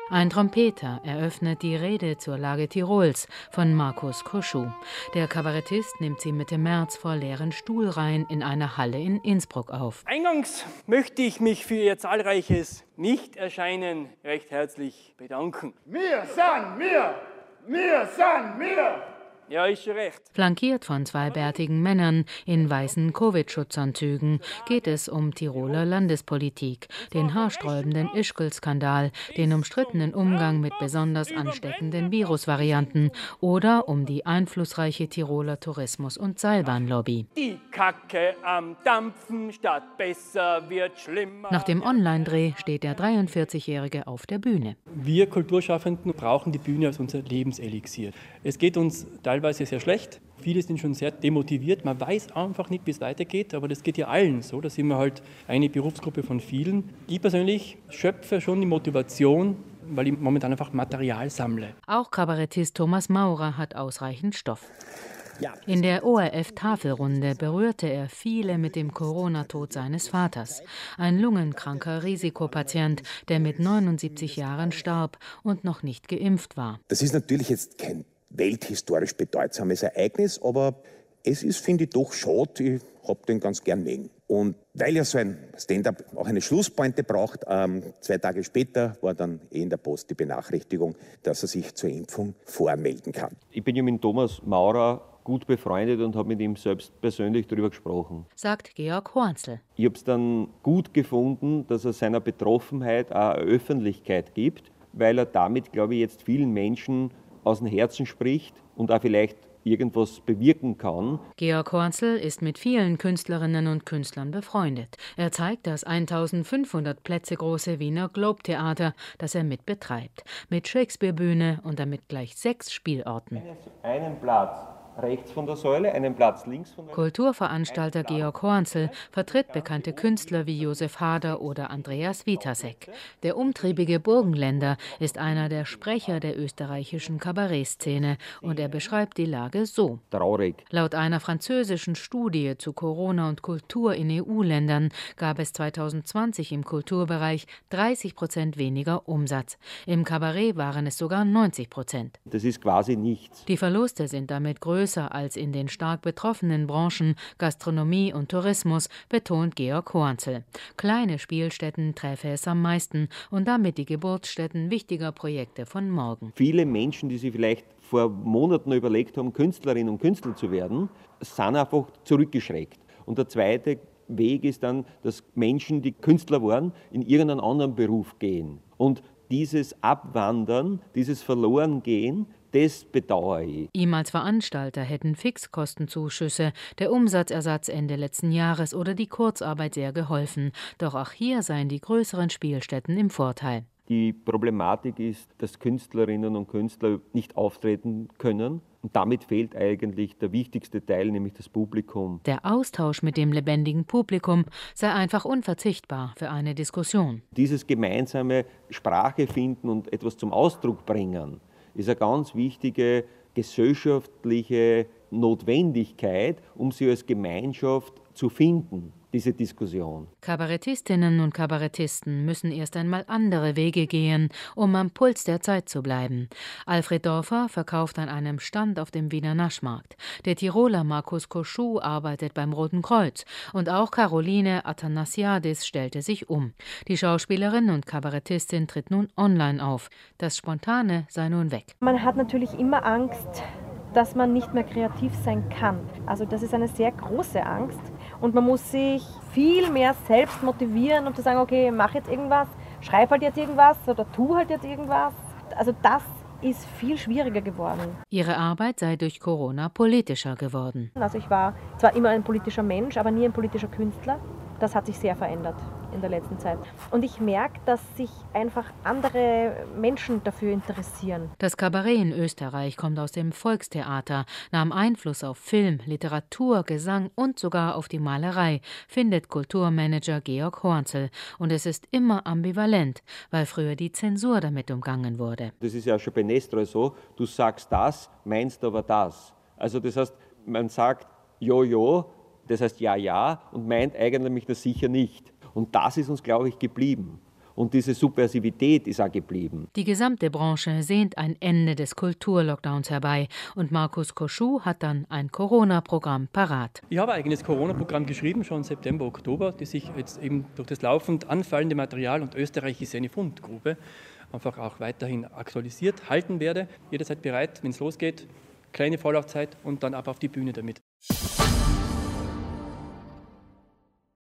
Ein Trompeter eröffnet die Rede zur Lage Tirols von Markus Koschuh. Der Kabarettist nimmt sie Mitte März vor leeren Stuhlreihen in einer Halle in Innsbruck auf. Eingangs möchte ich mich für Ihr zahlreiches Nichterscheinen recht herzlich bedanken. Wir sind wir! Ja, ist schon recht. Flankiert von zwei bärtigen Männern in weißen Covid-Schutzanzügen geht es um Tiroler Landespolitik, den haarsträubenden Ischgl-Skandal, den umstrittenen Umgang mit besonders ansteckenden Virusvarianten oder um die einflussreiche Tiroler Tourismus- und Seilbahnlobby. Die Kacke am Dampfen, statt besser wird schlimmer. Nach dem Online-Dreh steht der 43-Jährige auf der Bühne. Wir Kulturschaffenden brauchen die Bühne als unser Lebenselixier. Es geht uns teilweise sehr schlecht. Viele sind schon sehr demotiviert. Man weiß einfach nicht, wie es weitergeht, aber das geht ja allen so. Da sind wir halt eine Berufsgruppe von vielen. Ich persönlich schöpfe schon die Motivation, weil ich momentan einfach Material sammle. Auch Kabarettist Thomas Maurer hat ausreichend Stoff. In der ORF-Tafelrunde berührte er viele mit dem Corona-Tod seines Vaters. Ein lungenkranker Risikopatient, der mit 79 Jahren starb und noch nicht geimpft war. Das ist natürlich jetzt kein welthistorisch bedeutsames Ereignis, aber es ist, finde ich, doch schade. Ich habe den ganz gern mögen. Und weil ja so ein Stand-up auch eine Schlusspointe braucht, 2 Tage später war dann in der Post die Benachrichtigung, dass er sich zur Impfung vormelden kann. Ich bin ja mit Thomas Maurer gut befreundet und habe mit ihm selbst persönlich darüber gesprochen. Sagt Georg Hornzl. Ich habe es dann gut gefunden, dass er seiner Betroffenheit auch eine Öffentlichkeit gibt, weil er damit, glaube ich, jetzt vielen Menschen aus dem Herzen spricht und auch vielleicht irgendwas bewirken kann. Georg Hornzl ist mit vielen Künstlerinnen und Künstlern befreundet. Er zeigt das 1500 Plätze große Wiener Globe-Theater, das er mit betreibt. Mit Shakespeare-Bühne und damit gleich 6 Spielorten. Einen Platz rechts von der Säule, einen Platz links von der Säule. Kulturveranstalter Georg Hornzl vertritt bekannte Künstler wie Josef Hader oder Andreas Witasek. Der umtriebige Burgenländer ist einer der Sprecher der österreichischen Kabarettszene und er beschreibt die Lage so. Traurig. Laut einer französischen Studie zu Corona und Kultur in EU-Ländern gab es 2020 im Kulturbereich 30% weniger Umsatz. Im Kabarett waren es sogar 90%. Das ist quasi nichts. Die Verluste sind damit größer als in den stark betroffenen Branchen Gastronomie und Tourismus, betont Georg Hornzl. Kleine Spielstätten träfe es am meisten und damit die Geburtsstätten wichtiger Projekte von morgen. Viele Menschen, die sich vielleicht vor Monaten überlegt haben, Künstlerinnen und Künstler zu werden, sind einfach zurückgeschreckt. Und der zweite Weg ist dann, dass Menschen, die Künstler waren, in irgendeinen anderen Beruf gehen. Und dieses Abwandern, dieses Verlorengehen, das bedauere ich. Ihm als Veranstalter hätten Fixkostenzuschüsse, der Umsatzersatz Ende letzten Jahres oder die Kurzarbeit sehr geholfen. Doch auch hier seien die größeren Spielstätten im Vorteil. Die Problematik ist, dass Künstlerinnen und Künstler nicht auftreten können. Und damit fehlt eigentlich der wichtigste Teil, nämlich das Publikum. Der Austausch mit dem lebendigen Publikum sei einfach unverzichtbar für eine Diskussion. Dieses gemeinsame Sprache finden und etwas zum Ausdruck bringen, ist eine ganz wichtige gesellschaftliche Notwendigkeit, um sie als Gemeinschaft zu finden, diese Diskussion. Kabarettistinnen und Kabarettisten müssen erst einmal andere Wege gehen, um am Puls der Zeit zu bleiben. Alfred Dorfer verkauft an einem Stand auf dem Wiener Naschmarkt. Der Tiroler Markus Koschuh arbeitet beim Roten Kreuz. Und auch Caroline Athanasiadis stellte sich um. Die Schauspielerin und Kabarettistin tritt nun online auf. Das Spontane sei nun weg. Man hat natürlich immer Angst, dass man nicht mehr kreativ sein kann. Also das ist eine sehr große Angst und man muss sich viel mehr selbst motivieren, um zu sagen, okay, mach jetzt irgendwas, schreib halt jetzt irgendwas oder tu halt jetzt irgendwas. Also das ist viel schwieriger geworden. Ihre Arbeit sei durch Corona politischer geworden. Also ich war zwar immer ein politischer Mensch, aber nie ein politischer Künstler. Das hat sich sehr verändert in der letzten Zeit. Und ich merke, dass sich einfach andere Menschen dafür interessieren. Das Kabarett in Österreich kommt aus dem Volkstheater, nahm Einfluss auf Film, Literatur, Gesang und sogar auf die Malerei, findet Kulturmanager Georg Hornzl. Und es ist immer ambivalent, weil früher die Zensur damit umgangen wurde. Das ist ja schon bei Nestroy so, du sagst das, meinst aber das. Also das heißt, man sagt jo, das heißt ja und meint eigentlich das sicher nicht. Und das ist uns, glaube ich, geblieben. Und diese Subversivität ist auch geblieben. Die gesamte Branche sehnt ein Ende des Kulturlockdowns herbei und Markus Koschuh hat dann ein Corona-Programm parat. Ich habe ein eigenes Corona-Programm geschrieben, schon September, Oktober, das sich jetzt eben durch das laufend anfallende Material und Österreich ist eine Fundgrube einfach auch weiterhin aktualisiert halten werde. Jederzeit bereit, wenn es losgeht, kleine Vorlaufzeit und dann ab auf die Bühne damit.